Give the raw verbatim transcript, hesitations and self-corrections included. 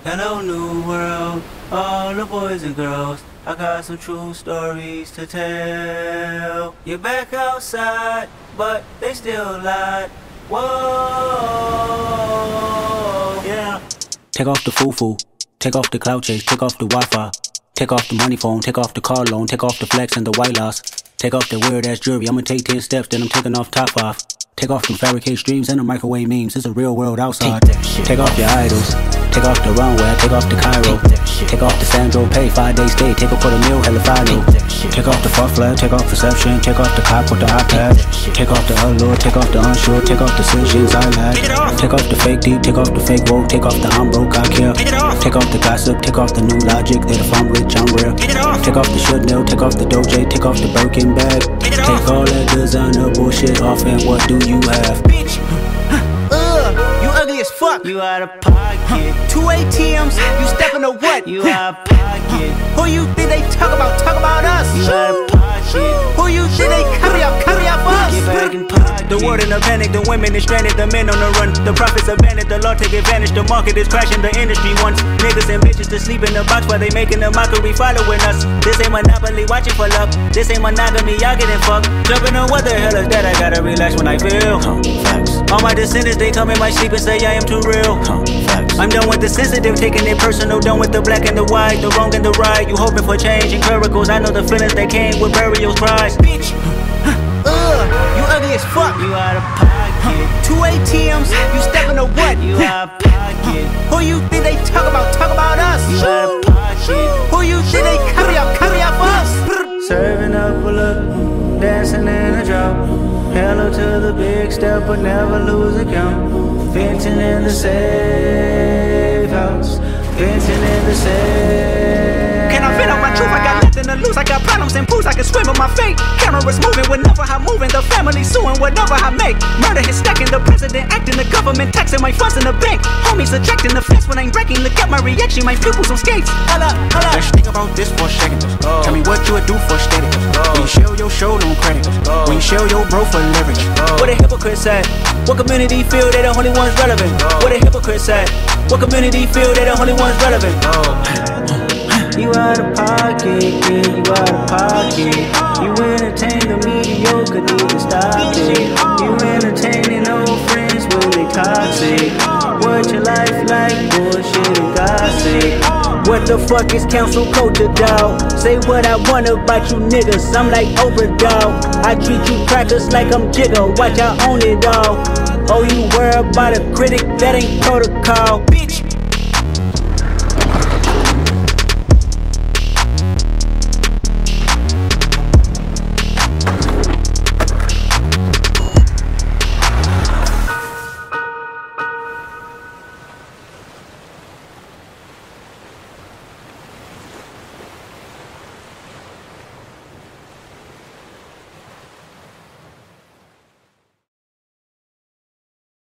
Hello, new world, all the boys and girls. I got some true stories to tell. You're back outside, but they still lied. Whoa, yeah. Take off the foo-foo, take off the cloud chase, take off the Wi-Fi. Take off the money phone, take off the car loan, take off the flex and the white loss. Take off the weird ass jewelry, I'ma take ten steps, then I'm taking off top five. Take off them fabricated streams and the microwave memes, it's a real world outside. Take, take off your idols, take off the runway, take off the Cairo. Take, take off the Sandro Pay, five days stay, take a quarter meal, hella final. Take, take off the fuck flag, take off perception, take off the cop with the iPad. Take off the allure, take off the unsure, take off decisions I lack. Take off the fake deep, take off the fake woke, take off the I'm broke, I care. Take off the gossip, take off the new logic, that if I'm rich, I'm real. Take off the Chanel, take off the Doja, take off the Birkin bag. Take all that designer bullshit off and what do you have? Bitch, ugh, you ugly as fuck. You out of pocket. Two A T Ms, you steppin' to what? You out of pocket. Who you think they talk about? Talk about us. You out of pocket. Who you think they carry up? Carry up us. Get back in pocket. The world in a panic, the women is stranded, the men on the run. The profits abandoned, the law take advantage. The market is crashing, the industry wants niggas and bitches to sleep in the box while they making a mockery following us. This ain't monopoly, watching for luck. This ain't monogamy, y'all getting fucked. Jumping on what the hell is that? I gotta relax when I feel. Huh, facts. All my descendants, they come in my sleep and say I am too real. Huh, facts. I'm done with the sensitive, taking it personal. Done with the black and the white, the wrong and the right. You hoping for change and miracles. I know the feelings that came with burial cries. Bitch, ugh, you ugly as fuck. You out of pocket. Two A T Ms, you steppin' to what? You out of pocket. Who you think they talk about? Talk about us. You out of pocket. Who you think they carry up? Carry up us. Serving up a look, dancing in a drop. Hello to the big step, but never lose a count. Venting in the safe house. Venting in the safe. Can I vent out my truth? I got nothing to lose. I got problems and pools. I can swim with my fate. Cameras moving whenever I'm moving. The family suing whatever I make. Murder is stacking. The president acting. The government taxing my funds in the bank. Homies ejecting the fence when I'm breaking. Look at my reaction. My pupils on skates. Hold up, hold up. Let's think about this for a second. Tell me what you would do for steady. When you show your show, no credit. When you show your bro for leverage. What a hypocrite said. What community feel they the only ones relevant? What a hypocrite said. What community feel they the only ones relevant? You out of pocket, yeah, you out of pocket. You entertain the mediocre, need to stop it. You entertaining old friends when they toxic. What your life like, bullshit and gossip. What the fuck is council culture, dawg? Say what I want about you niggas, I'm like Oprah, dawg. I treat you crackers like I'm Jigga, watch I own it all. Oh, you worry about a critic, that ain't protocol. Bitch,